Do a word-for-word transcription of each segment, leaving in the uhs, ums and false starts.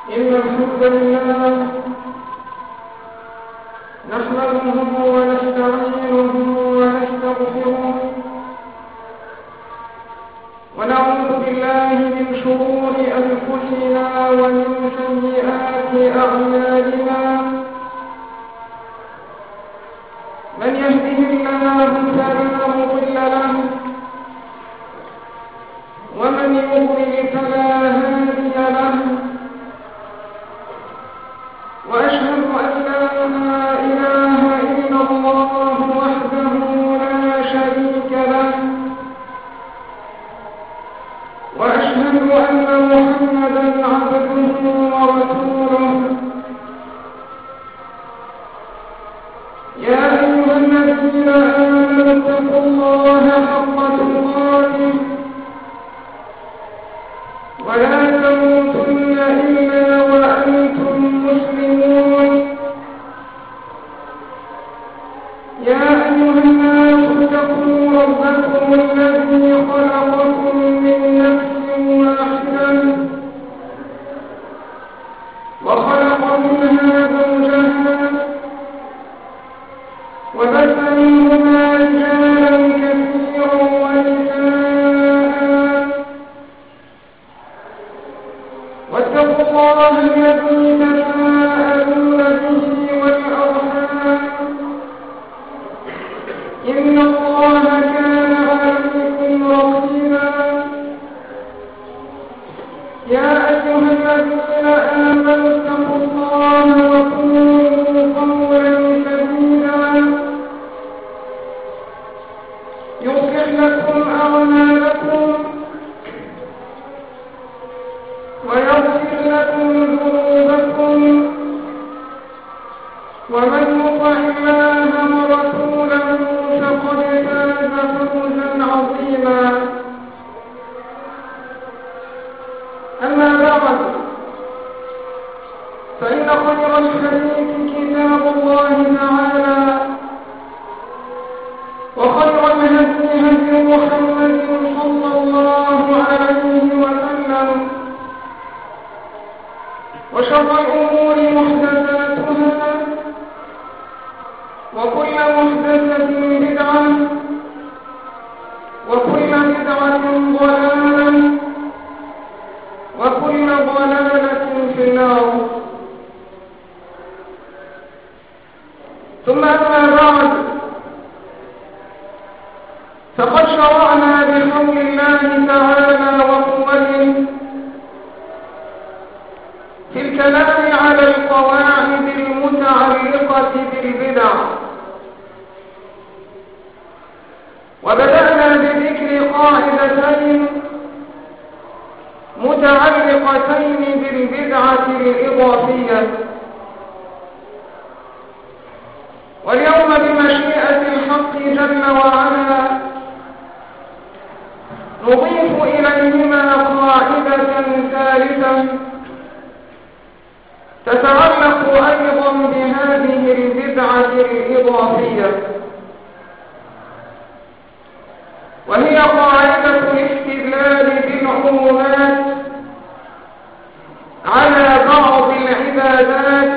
إن الحمد لله نحمده ونستعينه ونستغفره ونعوذ بالله من شرور أنفسنا ومن سيئات أعمالنا. من يهده الله فلا مضل له ومن يضلل فلا هادي له. وأشهد أن لا إله إلا الله وحده لا شريك له، وأشهد أن محمدا عبده ورسوله. يا أيها الذين آمنوا اتقوا الله حق تقاته ولا تموتن إلا وأنتم مسلمون. يا أيها الناس اتقوا ربكم الذي خلقكم من نفس واحدة وخلق منها زوجها وبث منهما رجالا كثيرا ونساء، واتقوا الله الذي تساءلون به والأرحام إن الله كان عليكم رقيبا. يا أيها الذين آمنوا اتقوا الله وقولوا قولا سديدا يصلح لكم أعمالكم ويغفر لكم ذنوبكم، ومن يطع الله ورسوله فقد فاز فوزا عظيما. أما بعد، فإن خير الحديث كتاب الله تعالى، وخير الهدي هدي محمد صلى الله عليه وسلم، وشر الأمور محدثاتها، وكل محدثة بدعة، وكل بدعة ضلالة، وكل ضلالة في النار. ثم أما بعد، فقد شرعنا بحول الله تعالى وقوته في الكلام على القواعد المتعلقة بالبدع، وبدأنا بذكر قاعدتين متعلقتين بالبدعة الإضافية، واليوم بمشيئة الحق جل وعلا نضيف إليهما قاعدة ثالثة تتعلق أيضا بهذه البدعة الإضافية، وهي قاعدة الاستدلال بالعمومات على بعض العبادات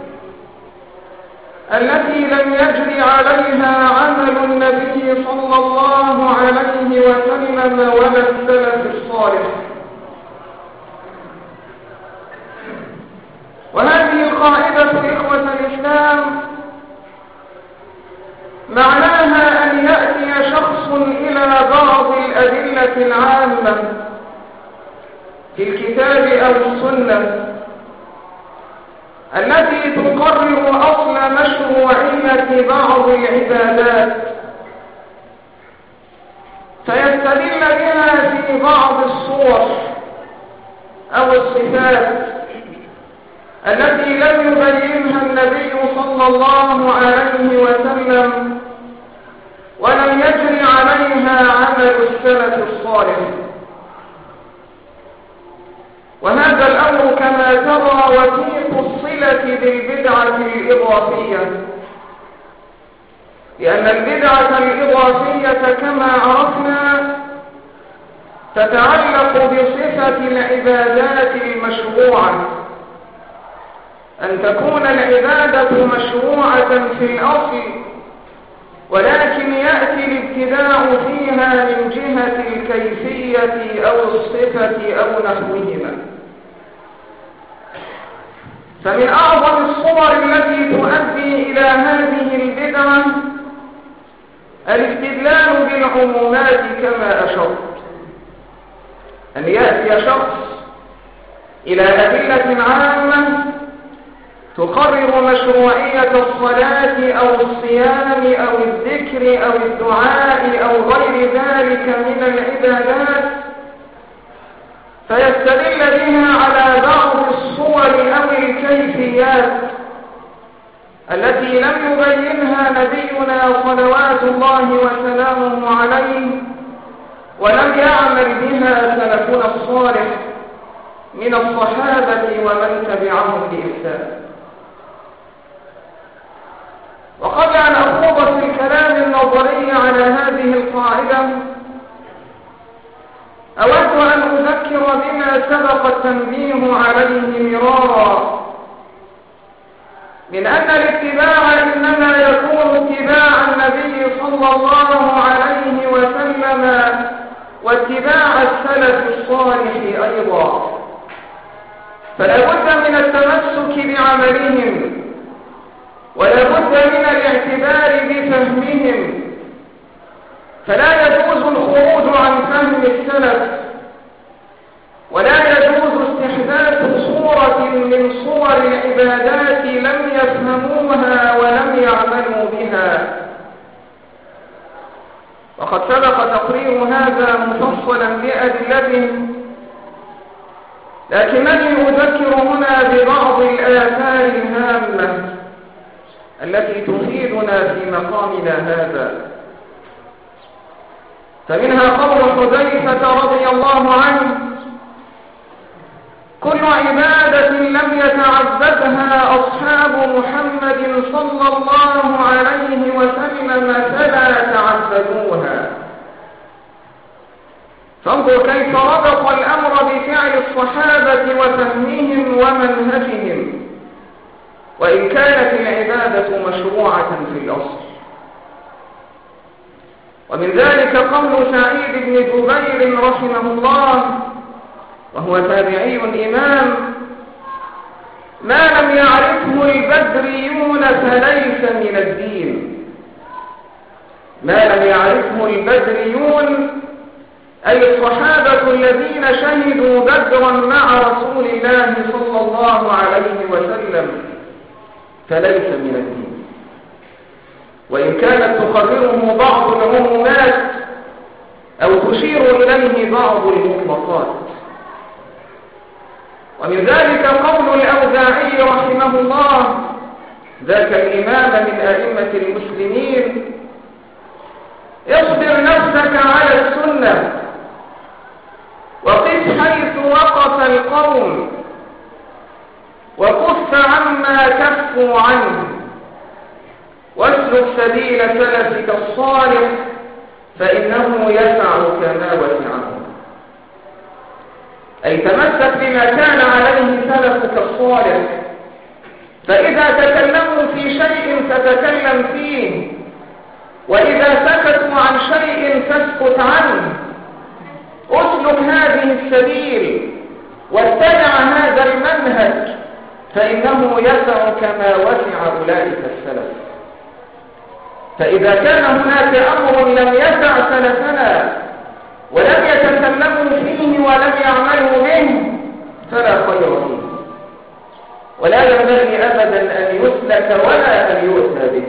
التي لم يجري عليها عمل النبي صلى الله عليه وسلم ولا السلف الصالح. وهذه القاعدة إخوة الإسلام معناها أن يأتي شخص إلى بعض الأدلة العامة في الكتاب أو السنة التي تقرر أصل مشروعية بعض العبادات، فيستدل بها في بعض الصور أو الصفات التي لم يبينها النبي صلى الله عليه وسلم ولم يجري عليها عمل السلف الصالح. وهذا الأمر كما ترى وثيق الصلة بالبدعة الإضافية، لأن البدعة الإضافية كما عرفنا تتعلق بصفة العبادات المشروعة أن تكون العبادة مشروعة في الأصل، ولكن يأتي الابتداع فيها من جهة الكيفية أو الصفة أو نحوهما. فمن أعظم الصور التي تؤدي إلى هذه البدعة الاستدلال بالعمومات كما أشرت، أن يأتي شخص إلى أدلة عامة تقرر مشروعية الصلاة أو الصيام أو الذكر أو الدعاء أو غير ذلك من العبادات، فيستدل بها على بعض الصور أو الكيفيات التي لم يبينها نبينا صلوات الله وسلامه عليه، ولم يعمل بها سلفنا الصالح من الصحابة ومن تبعهم بإحسان. وقبل أن أخوض في الكلام النظري على هذه القاعدة، أود أن أذكر بما سبق التنبيه عليه مرارا من أن الاتباع إنما يكون اتباع النبي صلى الله عليه وسلم واتباع السلف الصالح أيضا، فلا بد من التمسك بعملهم، ولا بد من الاعتبار بفهمهم، فلا يجوز الخروج عن فهم السلف، ولا يجوز استحداث صورة من صور العبادات لم يفهموها ولم يعملوا بها. وقد سبق تقرير هذا مفصلا بأدلته، لكنني أذكر هنا ببعض الآثار الهامة التي تفيدنا في مقامنا هذا. فمنها قول حذيفة رضي الله عنه: كل عبادة لم يتعبدها أصحاب محمد صلى الله عليه وسلم فلا تعبدوها. فانظر كيف ربط الأمر بفعل الصحابة وفهمهم ومنهجهم، وإن كانت العبادة مشروعة في الأصل. ومن ذلك قول سعيد بن جبير رحمه الله، وهو تابعي إمام: ما لم يعرفه البدريون فليس من الدين. ما لم يعرفه البدريون أي الصحابة الذين شهدوا بدرا مع رسول الله صلى الله عليه وسلم فليس من الدين، وإن كانت تقرره بعض العمومات أو تشير إليه بعض المطلقات. ومن ذلك قول الأوزاعي رحمه الله، ذاك الإمام من أئمة المسلمين: اصبر نفسك على السنة وقف حيث وقف القوم وكف عما كفوا عنه واسلك سبيل سلفك الصالح فإنه يسعك ما وسعه. أي تمسك بما كان عليه سلفك الصالح، فإذا تكلموا في شيء تتكلم فيه، وإذا سكتوا عن شيء تسكت عنه. اسلك هذه السبيل واتبع هذا المنهج فإنه يسعك ما وسع أولئك السلف. فإذا كان هناك أمر لم يسع سلفنا ولم يتكلموا فيه ولم يعملوا به فلا خير فيه، ولا ينبغي أبدا أن يسلك ولا أن يؤتى به.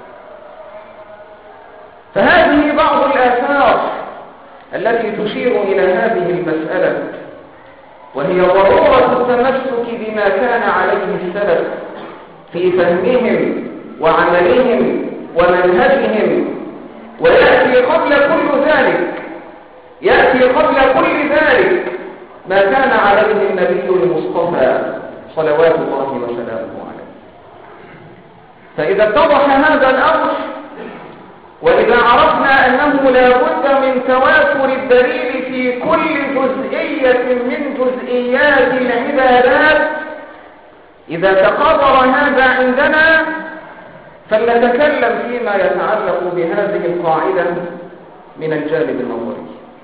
فهذه بعض الآثار التي تشير إلى هذه المسألة، وهي ضرورة التمسك بما كان عليه السلف في فهمهم وعملهم ومنهجهم. ويأتي قبل كل ذلك يأتي قبل كل ذلك ما كان عليه النبي المصطفى صلوات الله وسلامه عليه. فإذا اتضح هذا الأمر، وإذا عرفنا أنه لا بد من توافر الدليل في كل جزئية من جزئيات العبادات، إذا تقرر هذا عندنا فلنتكلم فيما يتعلق بهذه القاعدة من الجانب النظري.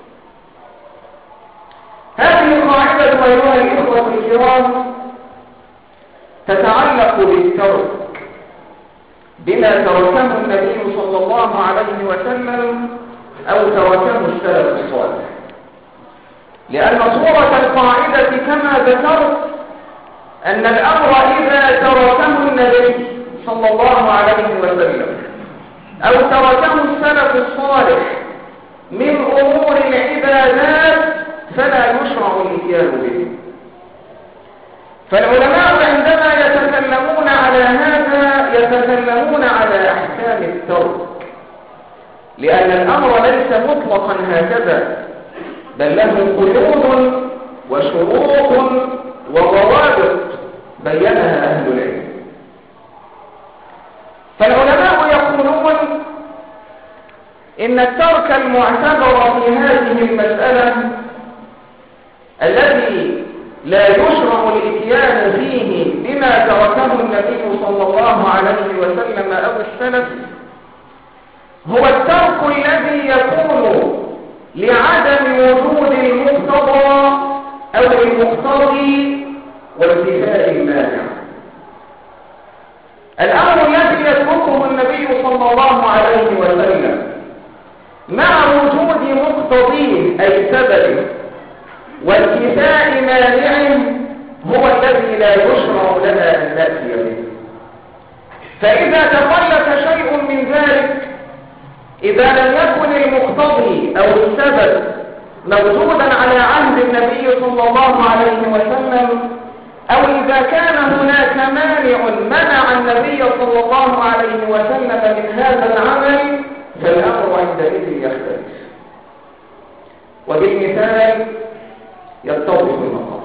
هذه القاعدة أيها الإخوة الكرام تتعلق بالترك بما تركه النبي صلى الله عليه وسلم أو تركه السلف الصالح، لأن صورة القاعدة كما ذكرت أن الأمر إذا تركه النبي صلى الله عليه وسلم أو تركه السلف الصالح من أمور العبادات فلا يشرع الإتيان به. فالعلماء عندما يتكلمون على هذا يتكلمون على أحكام الترك، لأن الأمر ليس مطلقا هكذا، بل له قيود وشروط وضوابط بينها أهل العلم. فالعلماء يقولون إن الترك المعتبر في هذه المسألة الذي لا يشرع الإتيان فيه بما تركه النبي صلى الله عليه وسلم أو السلف هو الترك الذي يكون لعدم وجود المقتضى أو المقتضي وانتفاء المانع. الأمر الذي يتركه النبي صلى الله عليه وسلم مع وجود مقتضيه أي سبب وانتفاء مانع هو الذي لا يشرع لنا أن نأتي به. فإذا تخلف شيء من ذلك، إذا لم يكن المقتضي أو السبب موجودا على عهد النبي صلى الله عليه وسلم، أو إذا كان هناك مانع منع النبي صلى الله عليه وسلم من هذا العمل، فالأمر عندئذ يختلف. وبالمثال يتضح المقام.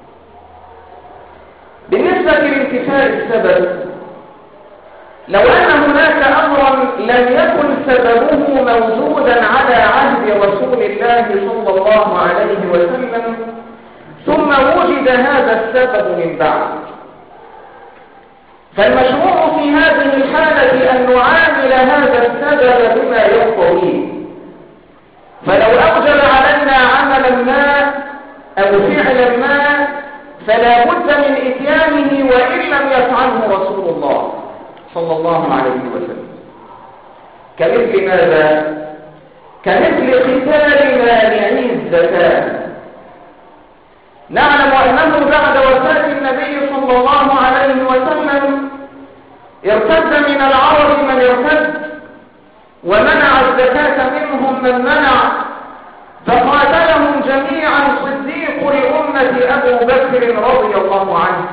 بالنسبة لانتفاء السبب، لو أن هناك أمرا لم يكن سببه موجودا على عهد رسول الله صلى الله عليه وسلم ثم وجد هذا السبب من بعد، فالمشروع في هذه الحالة أن نعامل هذا السبب بما يقتضيه. فلو أوجب علينا عملا ما أو فعلا ما فلا بد من إتيانه وإن لم يفعله رسول الله صلى الله عليه وسلم. كمثل ماذا؟ كمثل قتال مانعي الزكاة. نعلم أنه بعد وفاة النبي صلى الله عليه وسلم ارتد من العرب من ارتد ومنع الزكاة منهم من منع، فقاتلهم جميعا صديق الأمة أبو بكر رضي الله عنه.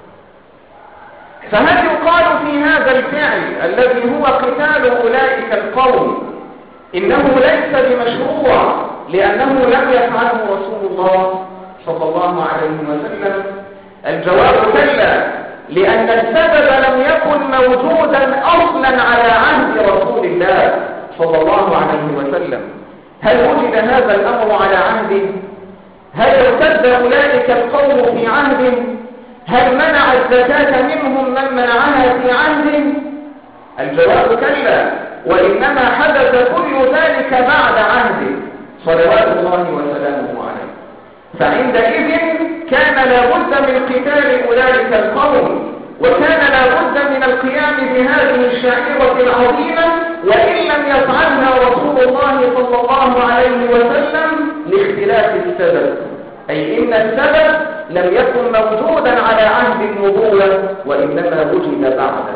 فهل يقال في هذا الفعل الذي هو قتال أولئك القوم إنه ليس بمشروع لأنه لم يفعله رسول الله صلى الله عليه وسلم؟ الجواب كلا، لأن السبب لم يكن موجودا أصلا على عهد رسول الله صلى الله عليه وسلم. هل وجد هذا الأمر على عهده؟ هل ارتد أولئك القوم في عهده؟ هل منع الزكاة منهم من منعها في عهده؟ الجواب كلا، وإنما حدث كل ذلك بعد عهده صلوات الله وسلامه عليه. فعندئذ كان لابد من قتال أولئك القوم، وكان لابد من القيام بهذه الشعيرة العظيمة، وإن لم يفعلها رسول الله صلى الله عليه وسلم لاختلاف السبب، أي إن السبب لم يكن موجودا على عهد النبوة وإنما وجد بعده.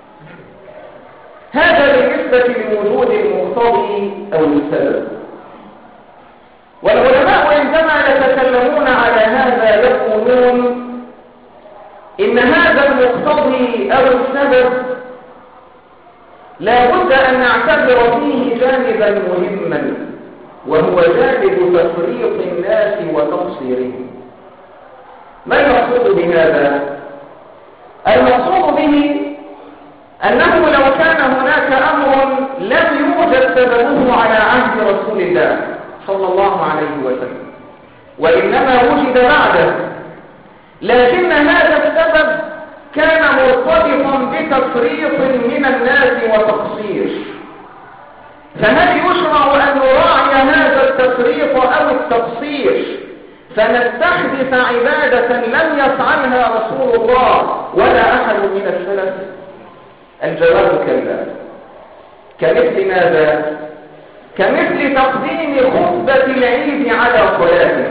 هذا بالنسبة لوجود المقتضي أو السبب. والعلماء عندما يتكلمون على هذا يقولون إن هذا المقتضي أو السبب لا بد أن نعتبر فيه جانبا مهما، وهو جانب تفريط الناس وتقصيرهم. ما المقصود بهذا؟ المقصود به أنه لو كان هناك أمر لم يوجد سببه على عهد رسول الله صلى الله عليه وسلم وإنما وجد بعده، لكن هذا السبب مرتبطا بتفريط من الناس وتقصير. فهل يشرع أن نراعي هذا التفريط أو التقصير فنستحدث عبادة لم يفعلها رسول الله ولا أحد من السلف؟ الجواب كلا. كمثل ماذا؟ كمثل تقديم خطبة العيد على صلاته.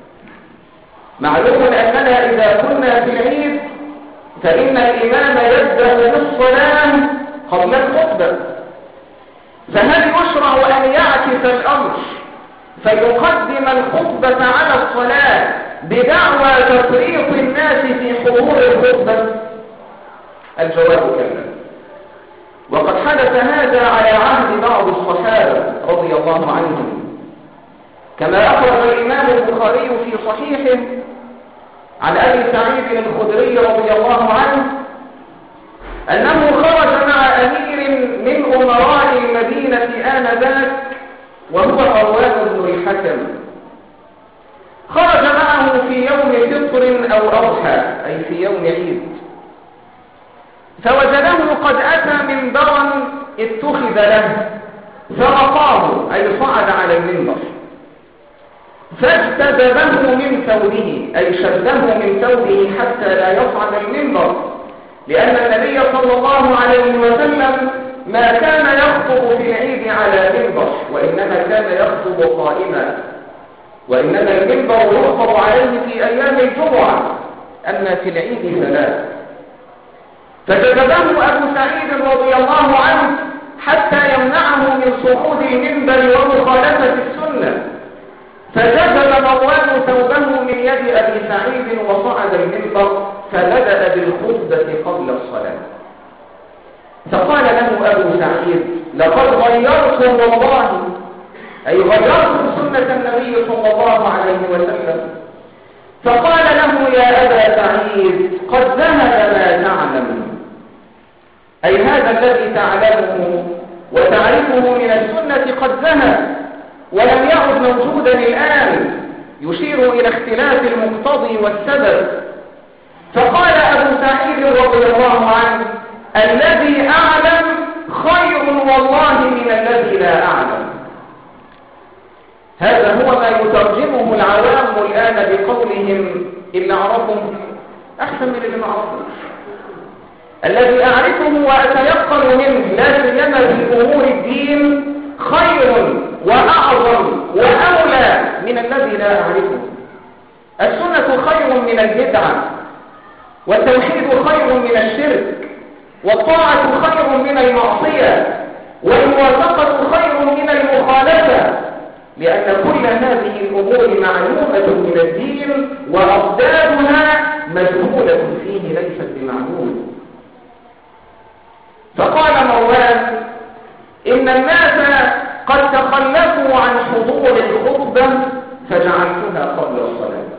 معلوم أننا إذا كنا في العيد فإن الإمام يبدأ بالصلاة قبل الخطبة، فهل يشرع أن يعكس الأمر فيقدم الخطبة على الصلاة بدعوى تفريط الناس في حضور الخطبة؟ الجواب كلا. وقد حدث هذا على عهد بعض الصحابة رضي الله عنهم، كما أخرج الإمام البخاري في صحيحه عن أبي سعيد الخدري رضي الله عنه أنه خرج مع أمير من أمراء المدينة آنذاك وهو مروان بن الحكم. خرج معه في يوم فطر أو أضحى، أي في يوم عيد، فوجده قد أتى منبرا اتخذ له فرقاه، أي صعد على المنبر، فاجتذبه من ثوبه، أي شده من ثوبه حتى لا يصعد المنبر، لأن النبي صلى الله عليه وسلم ما كان يخطب في العيد على منبر، وإنما كان يخطب قائما، وإنما المنبر يخطب عليه في أيام الجمعة، أما في العيد فلا. فجذبه أبو سعيد رضي الله عنه حتى يمنعه من صعود المنبر ومخالفة السنة، فجذب مروان ثوبه من يد أبي سعيد وصعد المنبر فبدأ بالخطبة قبل الصلاة. فقال له أبو سعيد: لقد غيرتم والله، أي غيرتم سنة النبي صلى الله عليه وسلم. فقال له: يا أبا سعيد، قد ذهب ما تعلم، أي هذا الذي تعلمه وتعرفه من السنة قد ذهب ولم يعد موجودا الآن، يشير إلى اختلاف المقتضي والسبب. فقال أبو سعيد رضي الله عنه: الذي أعلم خير والله من الذي لا أعلم. هذا هو ما يترجمه العوام الآن بقولهم إن عرفهم أحسن من اللي نعرفه. الذي أعرفه وأتيقن منه لا سيما في أمور الدين خير وأعظم وأولى من الذي لا أعرفه. السنة خير من البدعة، والتوحيد خير من الشرك، والطاعة خير من المعصية، والموافقة خير من المخالفة، لأن كل هذه الأمور معلومة من الدين وأضدادها مجهولة فيه ليست بمعلوم. فقال مروان: إن الناس قد تخلفوا عن حضور الخطبة فجعلتها قبل الصلاة.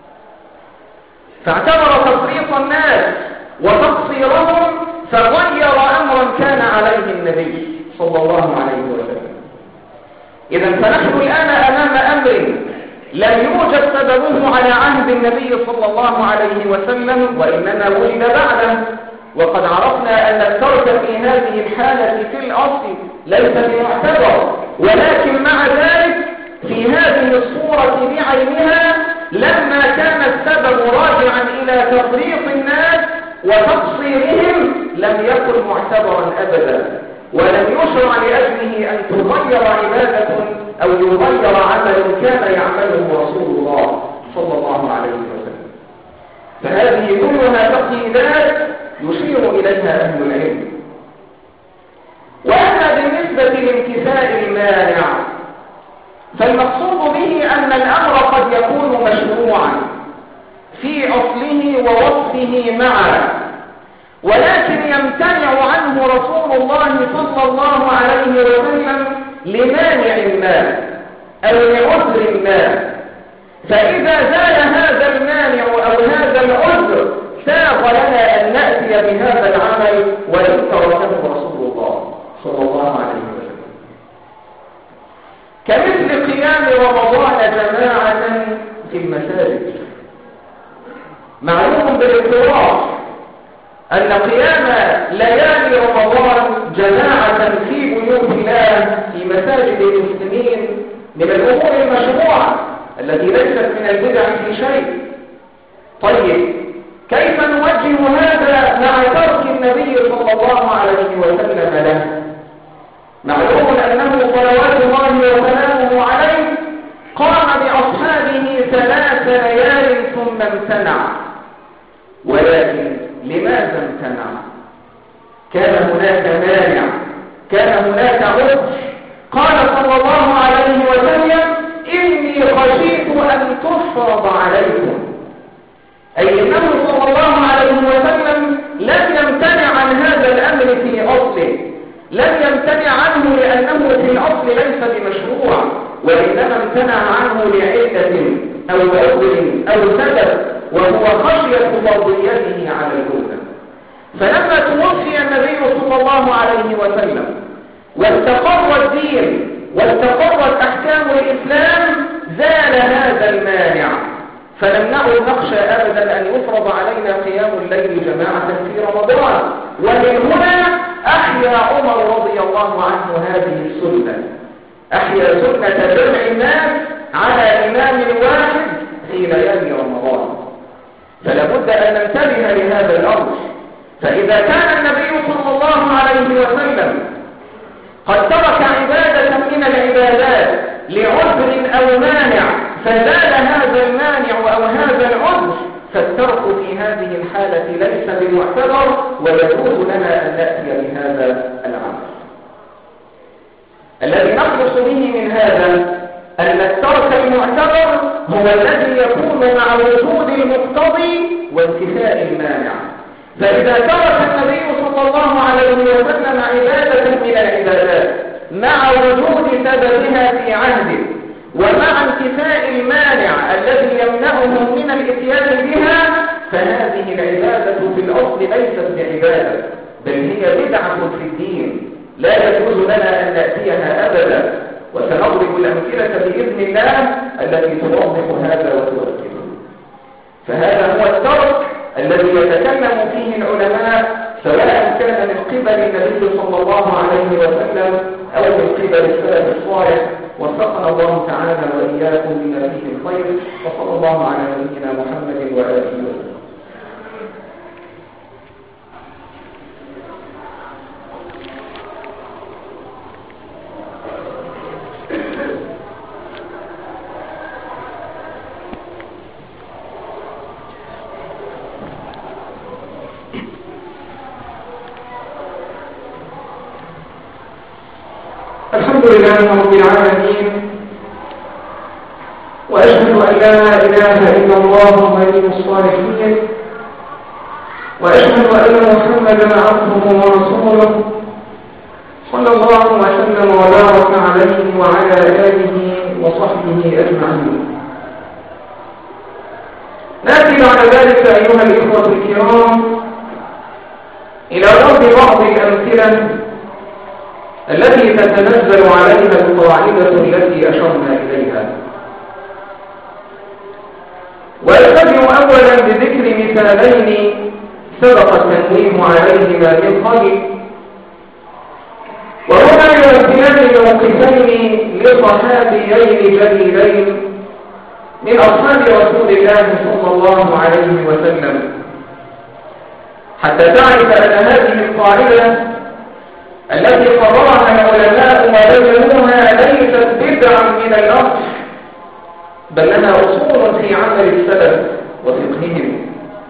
فاعتبر تفريط الناس وتقصيرهم فغير أمرا كان عليه النبي صلى الله عليه وسلم. إذا فنحن الآن أمام أمر لم يوجد سببه على عهد النبي صلى الله عليه وسلم، وإنما ولد بعده، وقد عرفنا أن الترك في هذه الحالة في الأصل ليس بمعتبر، ولكن مع ذلك في هذه الصورة بعينها لما كان السبب راجعا إلى تفريط الناس وتقصيرهم لم يكن معتبرا أبدا، ولم يشرع لأجله أن تغير عبادة أو يغير عمل كان يعمله رسول الله صلى الله عليه وسلم. فهذه كلها تقييدات يشير إليها أهل العلم. وأما بالنسبة لامتثال المانع فالمقصود به أن الأمر قد يكون مشروعا في أصله ووصفه معا، ولكن يمتنع عنه رسول الله صلى الله عليه وسلم لمانع ما أو لعذر ما. فإذا زال هذا المانع أو هذا العذر ساغ لنا أن نأتي بهذا العمل ولم تركه رسول الله صلى الله عليه وسلم، كمثل قيام رمضان جماعة في المساجد. معلوم بالاضطرار أن قيام ليالي رمضان جماعة في بيوت الله في مساجد المسلمين من الأمور المشروعة التي ليست من البدع في شيء. طيب كيف نوجه هذا مع ترك النبي صلى الله عليه وسلم له؟ معلوم أنه صلوات الله وسلامه عليه قام بأصحابه ثلاث ليال ثم امتنع. ولكن لماذا امتنع؟ كان هناك مانع، كان هناك عذر. قال صلى الله عليه وسلم: إني خشيت أن تفرض عليكم. أي أنه صلى الله عليه وسلم لم يمتنع عن هذا الأمر في أصله، لم يمتنع عنه لأنه في الأصل ليس بمشروع، وإنما امتنع عنه لعلة أو عذر أو سبب، وهو خشية فرضيته على الأمة. فلما توفي النبي صلى الله عليه وسلم واستقر الدين واستقرت أحكام الإسلام زال هذا المانع، فلم نعد نخشى أبدا أن يفرض علينا قيام الليل جماعة في رمضان. ومن هنا أحيا عمر رضي الله عنه هذه السنة، أحيا سنة جمع الناس على إمام واحد في ليالي رمضان. فلا بد أن ننتبه لهذا الأمر. فإذا كان النبي صلى الله عليه وسلم قد ترك عبادة من العبادات لعذر أو مانع فزال هذا المانع أو هذا العذر، فالترك في هذه الحالة ليس بمعتبر، ويجوز لنا أن نأتي بهذا العمل. الذي نخلص به من هذا أن الترك المعتبر هو الذي يكون مع وجود المقتضي وانتفاء المانع. فإذا ترك النبي صلى الله عليه وسلم عبادة من العبادات مع وجود سببها في عهده ومع انتفاء المانع الذي يمنعه من الاتيان بها، فهذه العبادة في الأصل ليست بعبادة، بل هي بدعة في الدين لا يجوز لنا أن نأتيها أبدا. وسنضرب الأمثلة بإذن الله التي توضح هذا وتؤكده. فهذا هو الترك الذي يتكلم فيه العلماء، سواء كان من قبل النبي صلى الله عليه وسلم أو من قبل السلف الصالح. وفقنا الله تعالى وإياكم بما فيه الخير، وصلى الله على نبينا محمد وآله وسلم. الحمد لله رب العالمين، وأشهد أن لا إله إلا الله ولي الصالحين، وأشهد أن محمدا عبده ورسوله صلى الله وسلم وبارك عليه وعلى آله وصحبه أجمعين. نأتي بعد ذلك أيها الإخوة الكرام إلى ضرب بعض الأمثلة التي تتنزل عليها القاعدة التي أشرنا إليها. ويبدأ أولا بذكر مثالين سبق التنويه عليهما من قبل، وهما يمثلان موقفين لصحابيين جليلين من أصحاب رسول الله صلى الله عليه وسلم، حتى تعرف أن هذه القاعدة التي قررها العلماء وبينوها ليست بدعا من الأصل، بل لها أصول في عمل السلف وفقههم.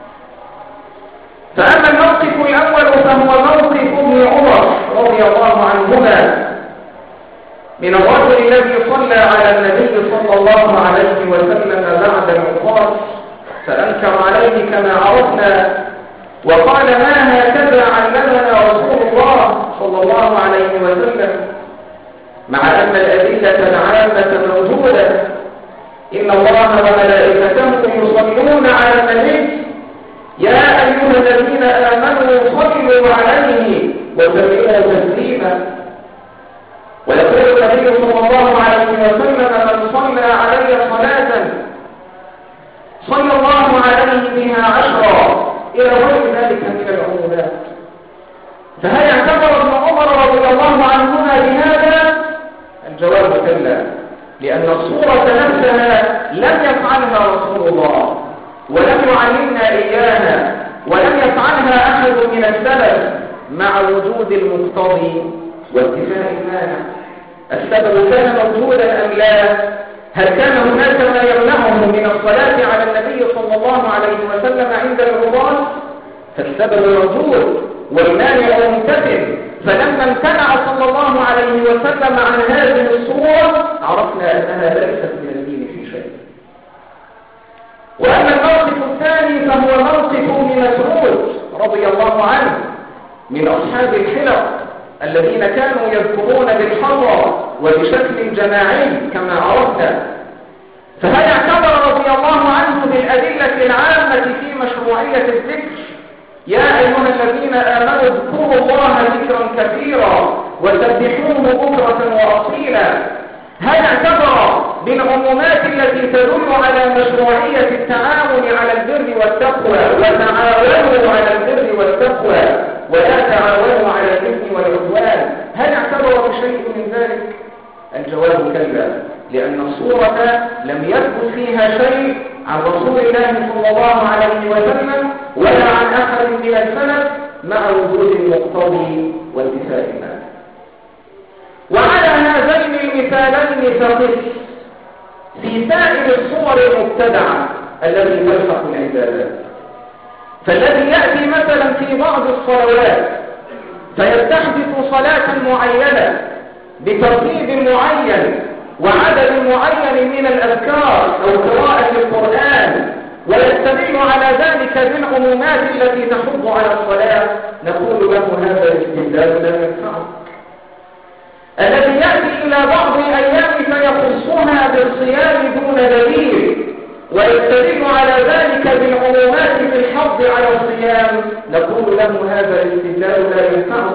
فأما الموقف الأول فهو موقف ابن عمر رضي الله عنهما من الرجل الذي صلى على النبي صلى الله عليه وسلم بعد العقاص فأنكر عليه كما عرفنا، وقال: ما هكذا علمنا رسول الله صلى الله عليه وسلم، مع أن الأدلة العامة موجودة. إن الله وملائكته يصلون على النبي يا أيها الذين آمنوا صلوا عليه وسلموا تسليما. ويقول النبي صلى الله عليه وسلم: من صلى علي صلاة صلى الله عليه بها عشرا إلى غير ذلك من العمومات. فهل اعتبر ابن عمر رضي الله عنهما بهذا؟ الجواب كلا، لأن الصورة نفسها لم يفعلها رسول الله ولم يعلمنا إياها ولم يفعلها أحد من السلف مع وجود المقتضي وانتفاء المانع. السبب كان موجودا أم لا؟ هل كان هناك ما يمنعهم من الصلاة على النبي صلى الله عليه وسلم عند العباد؟ فالسبب موجود والمانع منتفع. فلما امتنع صلى الله عليه وسلم عن هذه الصورة عرفنا أنها ليست من الدين في شيء. وأما الموقف الثاني فهو موقف ابن مسعود رضي الله عنه من أصحاب الحلق الذين كانوا يذكرون بالحضر وبشكل جماعي كما عرفنا. فهل اعتبر رضي الله عنه بالأدلة العامة في مشروعية الذكر؟ يا أيها الذين آمنوا اذكروا الله ذكرا كثيرا وسبحوه بكرة وأصيلا. هل اعتبر بالعمومات التي تدل على مشروعية التعاون على البر والتقوى وتعاونوا على البر والتقوى ولا تعاونوا على الإثم والعدوان؟ هل اعتبر بشيء من ذلك؟ الجواب كلا، لأن الصورة لم يثبت فيها شيء عن رسول الله صلى الله عليه وسلم ولا عن أحد من السلف مع وجود المقتضي وانتفاء المانع. وعلى هذين المثالين فقس في سائر الصور المبتدعة التي تلحق العبادات. فالذي يأتي مثلا في بعض الصلوات فيستحدث صلاة معينة بترتيب معين وعدد معين من الأذكار أو قراءة القرآن ويستدل على ذلك بالعمومات التي تحض على الصلاة، نقول له هذا الاستدلال لا ينفعه. الذي يأتي إلى بعض الأيام فيخصها بالصيام دون دليل ويستدل على ذلك بالعمومات في الحض على الصيام، نقول له هذا الاستدلال لا ينفعه.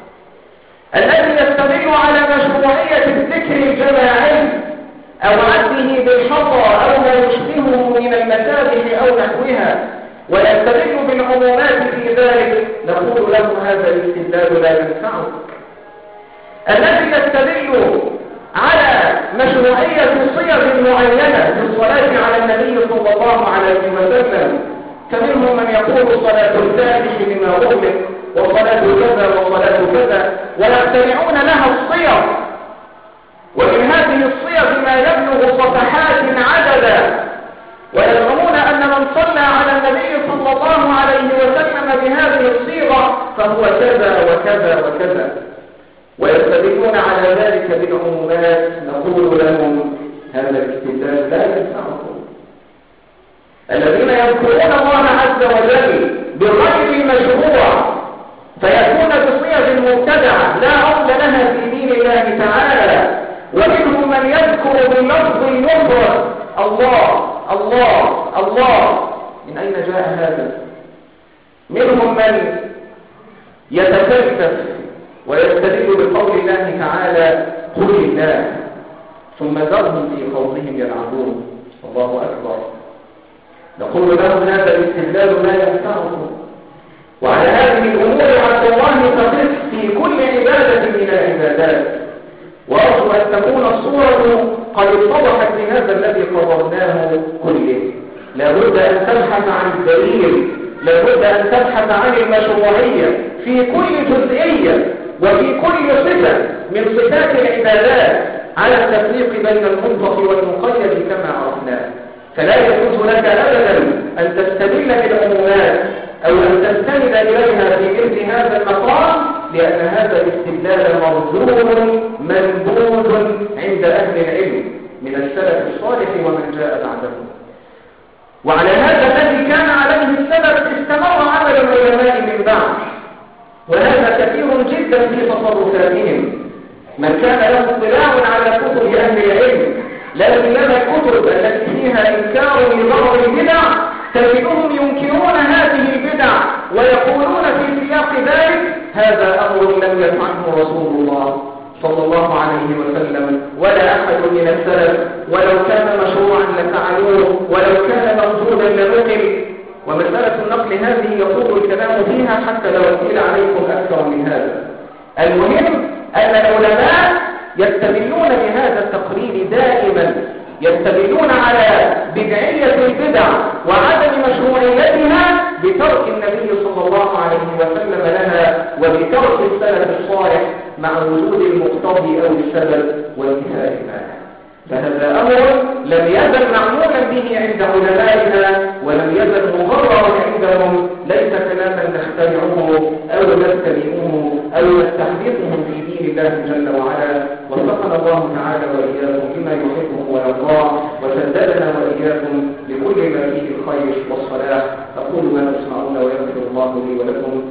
الذي يستدل على مشروعية الذكر الجماعي أو عده بالحضر أو ما يشبهه من المسابح أو نحوها ويستدل بالعمومات في ذلك، نقول له هذا الاستدلال لا ينفعه. الذي يستدل على مشروعية صيغ معينة في الصلاة على النبي صلى الله عليه وسلم، فمنهم من يقول صلاة الفاتح لما أغلق وصلاة كذا وصلاة كذا ويخترعون لها الصيغ، ومن هذه الصيغ ما يبلغ صفحات عددا، ويزعمون أن من صلى على النبي صلى الله عليه وسلم بهذه الصيغة فهو كذا وكذا وكذا، ويستدلون على ذلك بالعمومات، نقول لهم هذا الاستدلال لا ينفعكم. الذين يذكرون الله عز وجل بغير المشروع فيكون بصيغ مبتدعة لا أصل لها في دين الله تعالى، ومنهم من يذكر باللفظ المفرد الله الله الله. من أين جاء هذا؟ منهم من يتفلسف ويستدل بقول الله تعالى قل الله ثم ذرهم في خوضهم يلعبون. الله أكبر. نقول لهم هذا الاستدلال لا ينفعكم. وعلى هذه الأمور عبد الله تقف في كل عبادة من العبادات، وأرجو أن تكون الصورة قد اتضحت لهذا الذي قررناه كله. لا بد أن تبحث عن الدليل، لا بد أن تبحث عن المشروعية في كل جزئية وفي كل صفة من صفات العبادات على التفريق بين المطلق والمقيد كما عرفناه. فلا يجوز لك أبدا أن تستدل بالعمومات أو أن تستند إليها في مثل هذا المقام، لأن هذا الاستدلال مرجو منبوذ عند أهل العلم من السلف الصالح ومن جاء بعدهم. وعلى هذا الذي كان عليه السلف استمر عمل العلماء من بعد، وهذا كثير جدا في تصرفاتهم. من كان له اطلاع على كتب أهل العلم لا سيما الكتب التي فيها إنكار لبعض البدع تجدهم ينكرون هذه البدع ويقولون في سياق ذلك هذا أمر لم يفعله رسول الله صلى الله عليه وسلم ولا أحد من السلف، ولو كان مشروعا لفعلوه ولو كان موجودا لنقل. ومسألة النقل هذه يطول الكلام فيها حتى لو أطيل عليكم أكثر من هذا. المهم أن العلماء يستدلون بهذا التقرير دائما، يستدلون على بدعية البدع وعدم مشروعيتها بترك النبي صلى الله عليه وسلم لها وبترك السلف الصالح مع وجود المقتضي أو السبب وانتهاء المانع. فهذا أمر لم يزل معمولا به عند علمائنا ولم يزل مقررا عندهم، ليس كلاما نخترعه أو نتبعه أو نستحدثه في دين الله جل وعلا. وفقنا الله تعالى وإياكم بما يحبه ويرضاه، وسددنا وإياكم لكل ما فيه الخير والصلاح. أقول ما تسمعون ويغفر الله لي ولكم.